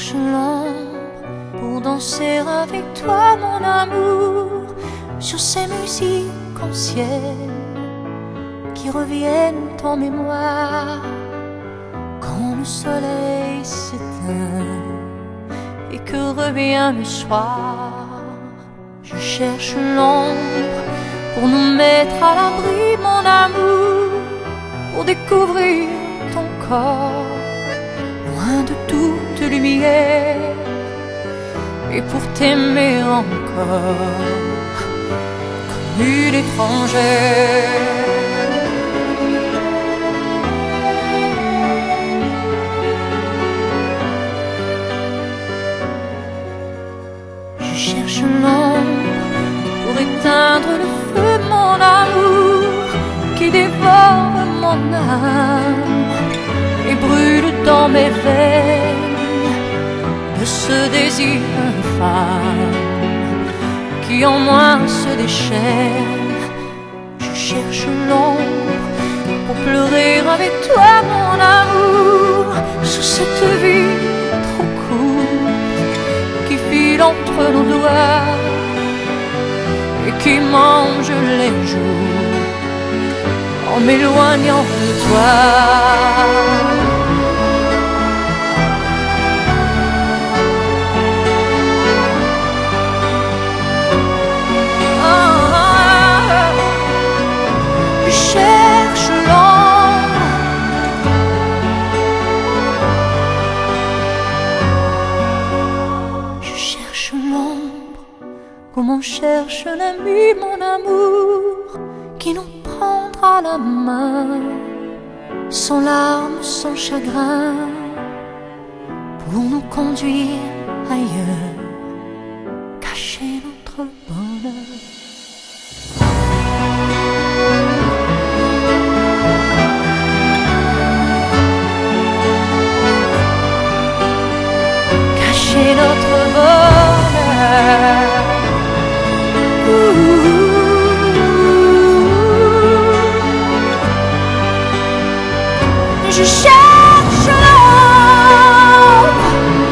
cherche l'ombre pour danser avec toi, mon amour, sur ces musiques anciennes qui reviennent en mémoire quand le soleil s'éteint et que revient le soir. Je cherche l'ombre pour nous mettre à l'abri, mon amour, pour découvrir ton corps loin de toute lumière et pour t'aimer encore comme une étrangère. Je cherche l'ombre pour éteindre le feu, mon amour, qui dévore mon âme et brûle dans mes veines de ce désir infâme qui en moi se déchaîne. Je cherche l'ombre pour pleurer avec toi, mon amour, sous cette vie trop courte qui file entre nos doigts et qui mange les jours en m'éloignant de toi. Je cherche l'ombre, je cherche l'ombre comme on cherche l'ami, mon amour, qui nous prendra la main, sans larmes, sans chagrin, pour nous conduire ailleurs, cacher notre bonheur. Cacher notre bonheur. Je cherche l'ombre,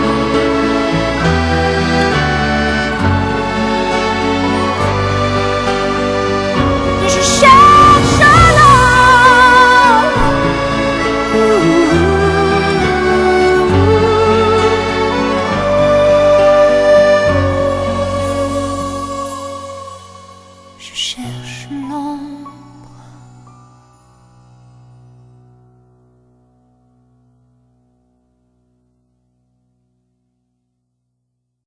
je cherche l'ombre, je cherche l'ombre.